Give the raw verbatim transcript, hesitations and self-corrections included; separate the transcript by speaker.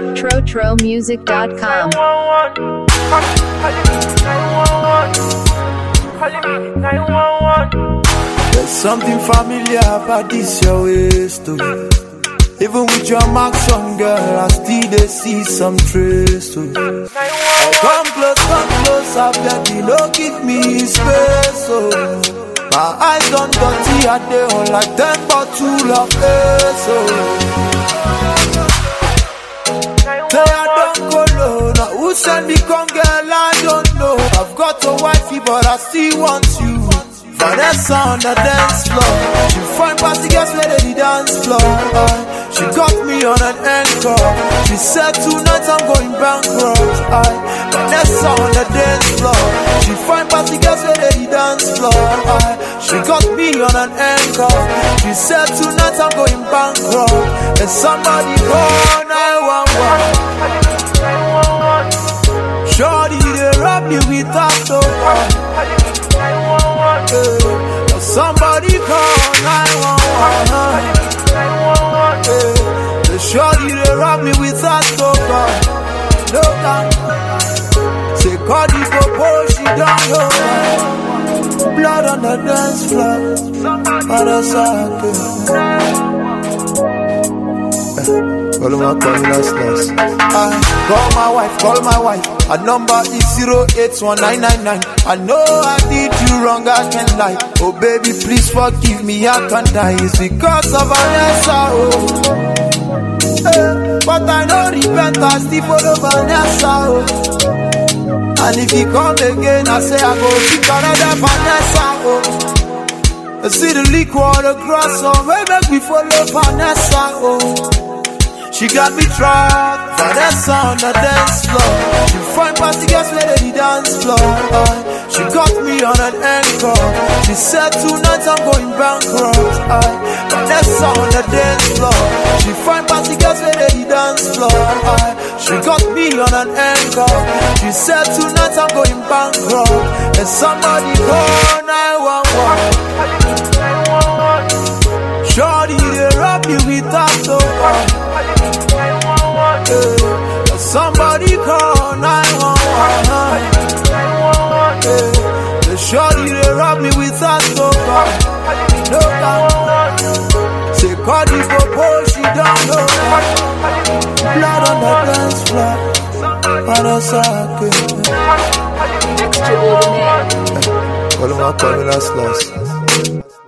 Speaker 1: tro tro music dot com.
Speaker 2: There's something familiar about this your waist to me. Even with your marks on, girl, I still they see some trace to it. Oh, come close, come close, I beg you, don't give me space, oh. My eyes done dirty, I they on like ten bottle of ace, oh. Say I don't go low, now who send me come, girl, I don't know. I've got a wifey, but I still want you. Vanessa on the dance floor. She find party girls where they dance floor. Uh, she got me on an anchor. She said tonight I'm going bankrupt. Uh, Vanessa on the dance floor. She find party girls where they dance floor. Uh, she got me on an anchor. She said tonight I'm going bankrupt. And somebody call nine one one. Shorty they rob me with that so uh, Uh, somebody call nine one one. uh, The shorty they rob me with that sofa. No doubt. Say call the popo, she don't know. Blood on the dance floor. Motherfucker. Call my call me last last. I call my wife, call my wife. Her number is zero eight one nine nine nine. I know I did you wrong, I can't lie. Oh baby, please forgive me, I can't die. It's because of Vanessa, oh. Hey, but I don't repent, I still follow Vanessa, oh. And if he come again, I say I go pick another Vanessa, oh. I see the liquor on the grass, so maybe we follow Vanessa, oh. She got me trapped, Vanessa on the dance floor. She find party girls where they dance floor. Uh, she got me on an anchor. She said tonight I'm going bankrupt. Uh, Vanessa on the dance floor. She find party girls where they dance floor. Uh, she got me on an anchor. She said tonight I'm going bankrupt. And somebody call nine one one. Shorty they rob me with that sofa. Uh, somebody call nine one one. uh, The shorty they rob me with that sofa. No doubt. Say call the popo, she don't know. Blood on the dance floor. Motherfucker. Call him, call me last last.